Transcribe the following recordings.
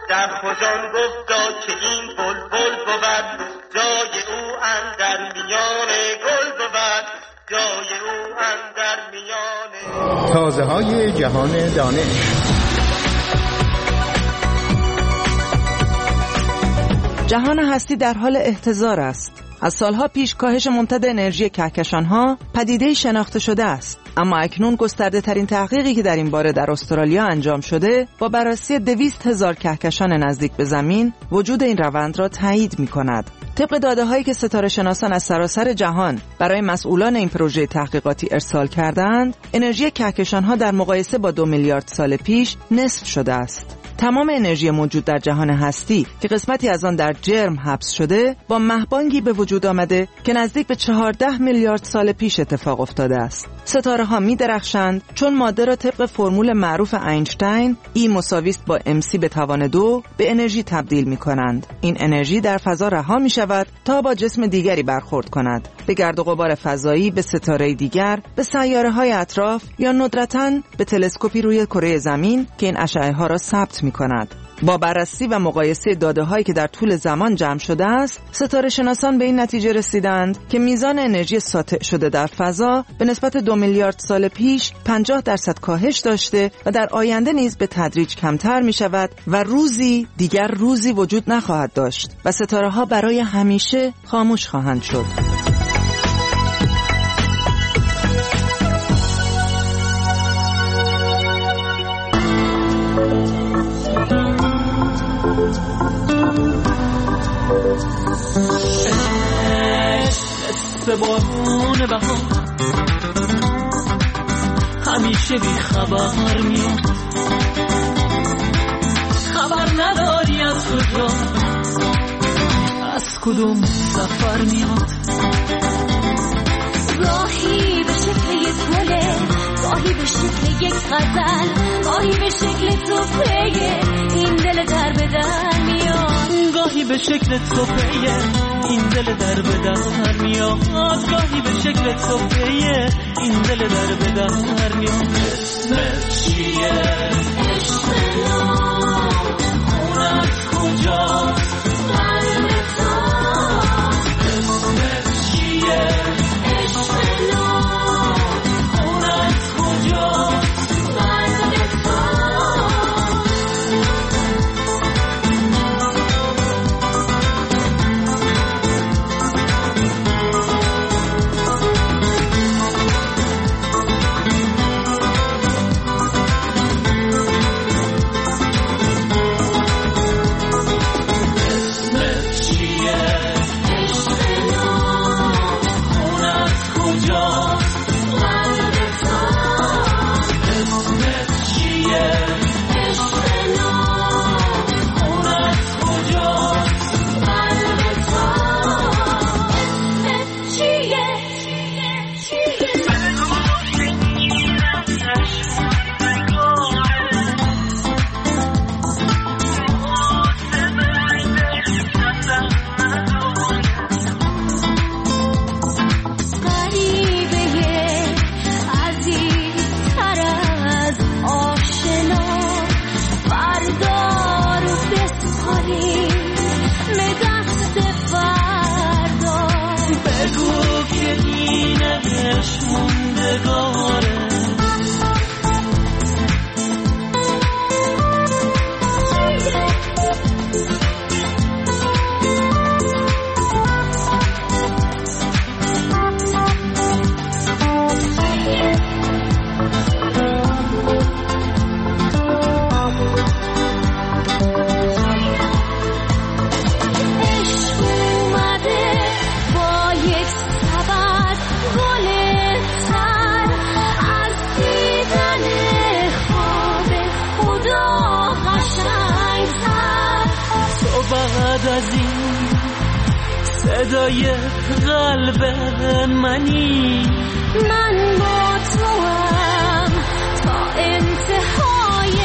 در خزان گفتا که این بلبل بود، جای او اندر میان گل بود، جای او اندر میان. تازه های جهان دانش. جهان هستی در حال احتضار است. از سالها پیش کاهش ممتد انرژی کهکشان‌ها پدیده‌ای شناخته شده است، اما اکنون گسترده ترین تحقیقی که در این باره در استرالیا انجام شده با بررسی 200,000 کهکشان نزدیک به زمین وجود این روند را تایید می‌کند. طبق داده‌هایی که ستاره‌شناسان از سراسر جهان برای مسئولان این پروژه تحقیقاتی ارسال کردند، انرژی کهکشان‌ها در مقایسه با 2 میلیارد سال پیش نصف شده است. تمام انرژی موجود در جهان هستی که قسمتی از آن در جرم حبس شده با مهبانگی به وجود آمده که نزدیک به 14 میلیارد سال پیش اتفاق افتاده است. ستاره‌ها می‌درخشند چون ماده را طبق فرمول معروف اینشتین E = mc به توان 2 به انرژی تبدیل می‌کنند. این انرژی در فضا رها می‌شود تا با جسم دیگری برخورد کند، به گرد و غبار فضایی، به ستاره دیگر، به سیاره‌های اطراف یا ندرتاً به تلسکوپی روی کره زمین که این اشعه‌ها را ثبت می‌کند. با بررسی و مقایسه داده‌هایی که در طول زمان جمع شده است، ستاره‌شناسان به این نتیجه رسیدند که میزان انرژی ساطع شده در فضا به نسبت 2 میلیارد سال پیش 50% کاهش داشته و در آینده نیز به تدریج کمتر می‌شود و روزی دیگر روزی وجود نخواهد داشت و ستاره‌ها برای همیشه خاموش خواهند شد. به بارون بهار همیشه بی خبر میاد، خبر نداری از کجا از کدوم سفر میاد. گاهی به شکل یک گله، گاهی به شکل یک غزل، گاهی به شکل توپه این دل در به در میاد، گاهی به شکل توپه این دل در به در میاد، گاهی به شکل توپه این دل در به در میاد. اسمت چیه؟ عشق نام خونت کجاست؟ قلب تو اسمت چیه؟ عشق نام خونت کجاست؟ قلب تو صدای قلب منی، من با توام تا انتهای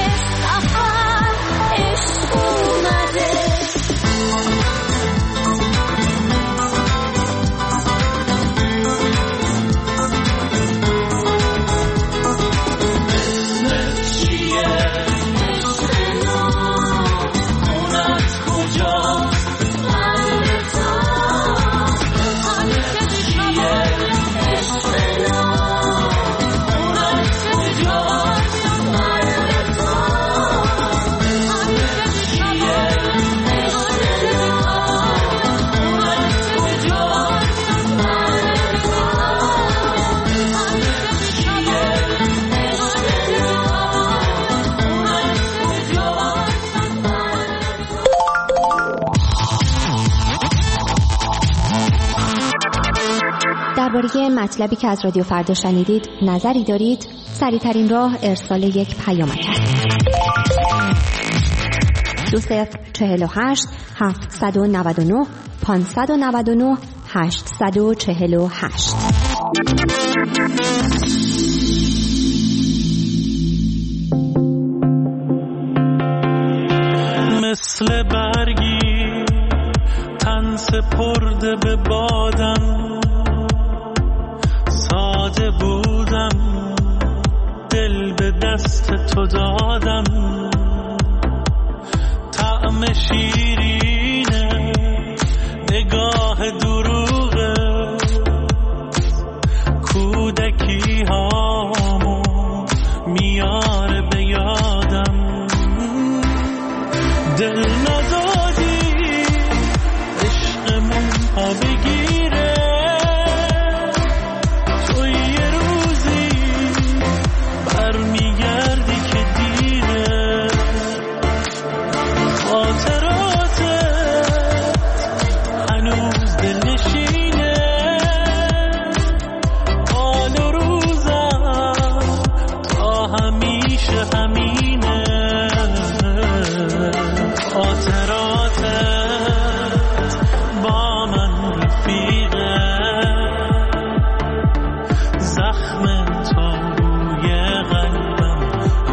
سفر، عشق اومده اسمت چیه؟ عشق نام درباره مطلبی که از رادیو فردا شنیدید نظری دارید؟ سریع‌ترین راه ارسال یک پیامک است. 2048 799 599 848. مثل برگی تن سپرده به بادم، ساده بودم دل به دست تو دادم، طعم شیرینه نگاه دروغه، کودکی هامو میاره به یادم، دل ندادی عشقمون ها بگیره، تو یه روزی برمیگردی که دیره، خاطراتت هنوز دل نشینه، حال و روزم تا همیشه همینه، خاطراتت با من رفیقه، زخم تو روی قلبم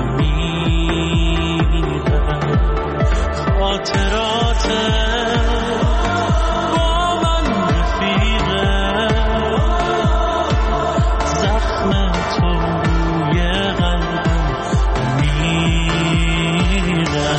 میره، خاطراتت با من رفیقه، زخم تو روی قلبم میره.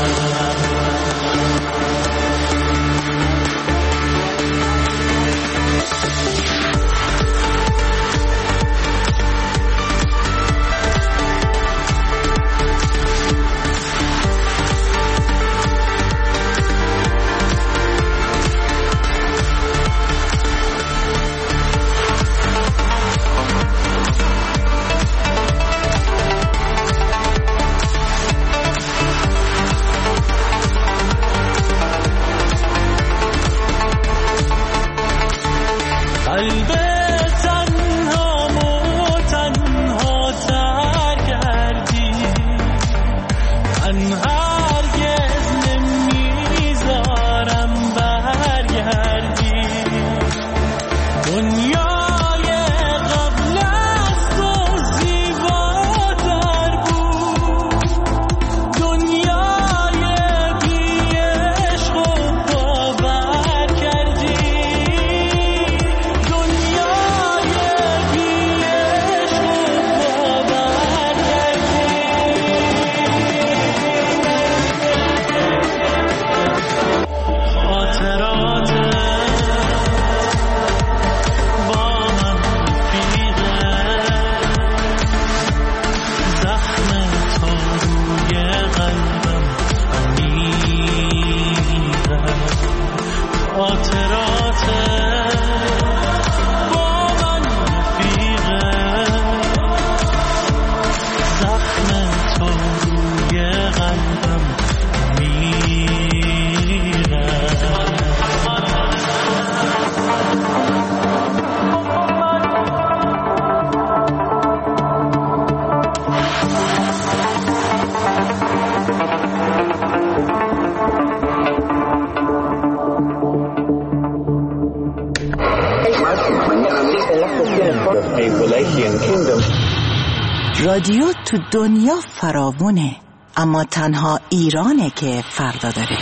رادیو تو دنیا فراوونه، اما تنها ایرانه که فردا داره.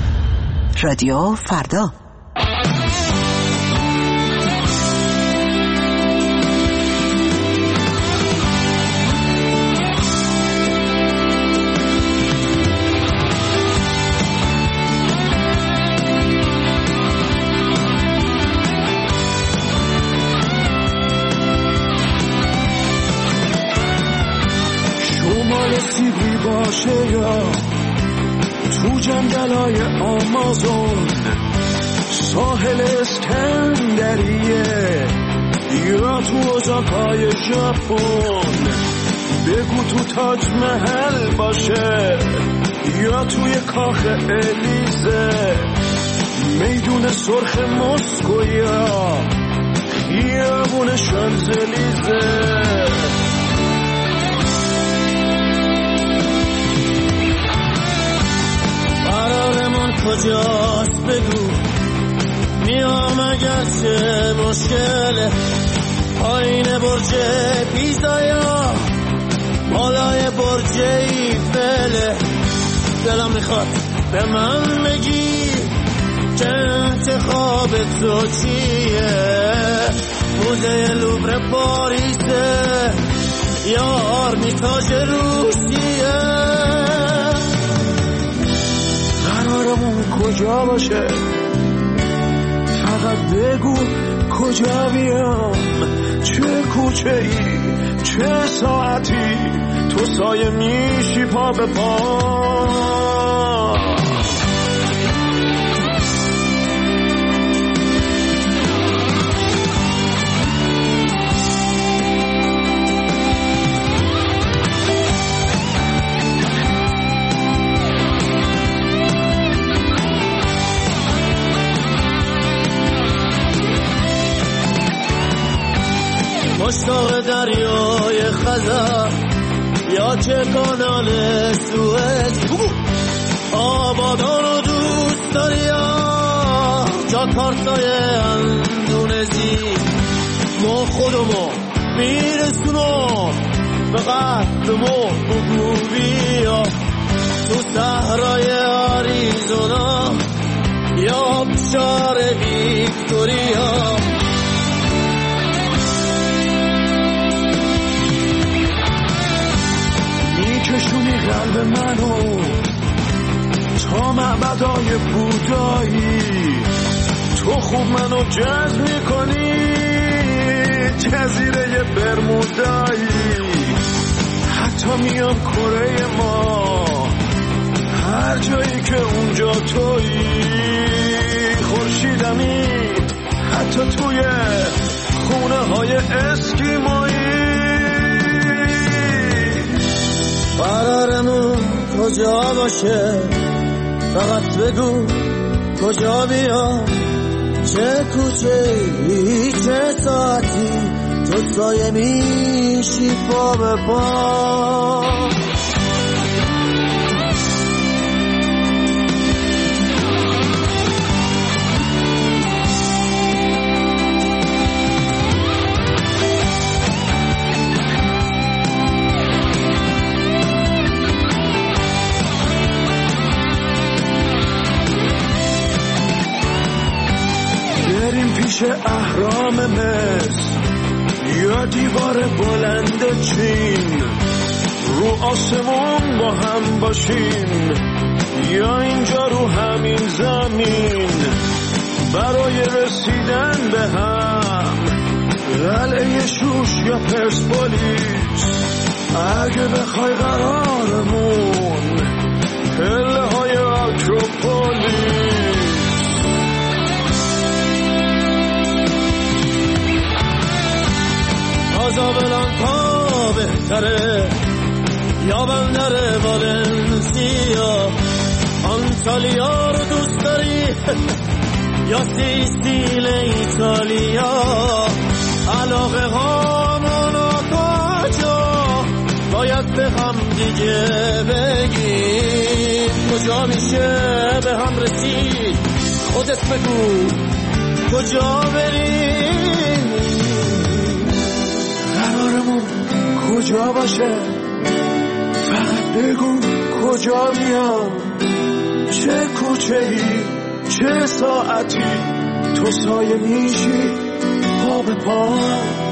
رادیو فردا. باشه یا تو جنگلای آمازون، ساحل اسکندریه یا تو ازاکای ژاپن، بگو تو تاج محل باشه یا توی کاخ الیزه، میدون سرخ مسکو یا خیابون شانزلیزه. قرارمون کجاست بگو، میام اگرچه مشکله. پایین برج پیزا یا بالای برج ایفله. دلم میخواد به من بگی که انتخاب تو چیه؟ موزه لوور پاریسه یا آرمیتاژ روسیه؟ قرارمون کجا باشه؟ فقط بگو کجا بیام، چه کوچه ای، چه ساعتی، تو سایه میشی پا به پا. مشتاق دریای خزر یا چه کانال سوئد. آبادان رو دوست داری یا جاکارتای اندونزی؟ ما خودمو میرسونم به قلبمو بگو بیا. تو صحرای آریزونا یا بشار ویکتوریا؟ میکشونی قلب منو تا معبدای بودایی، تو خوب منو جذب میکنی جزیره برمودایی. حتی میام کره ما، هر جایی که اونجا تویی. خورشیدمی حتی توی خونه های اسکیمایی. قرارمون کجا باشه؟ فقط بگو کجا بیام، چه کوچه ای، چه ساعتی، تو سایه میشی پا به پا. پیش اهرام مصر یا دیوار بلند چین، رو آسمون با هم باشیم یا اینجا رو همین زمین. برای رسیدن به هم قلعه شوش یا پرسپولیس، اگه بخوای قرارمون پله های آکروپولیس. کازابلانکا بهتره یا بندر والنسیا؟ آنتالیا رو دوست داری یا سیسیل ایتالیا؟ علاقه هامونو کجا باید به هم دیگه بگیم؟ کجا میشه به هم رسید؟ خودت بگو کجا بریم؟ قرارمون کجا باشه؟ فقط بگو کجا بیام، چه کوچه ای، چه ساعتی، تو سایه میشی پا به پا.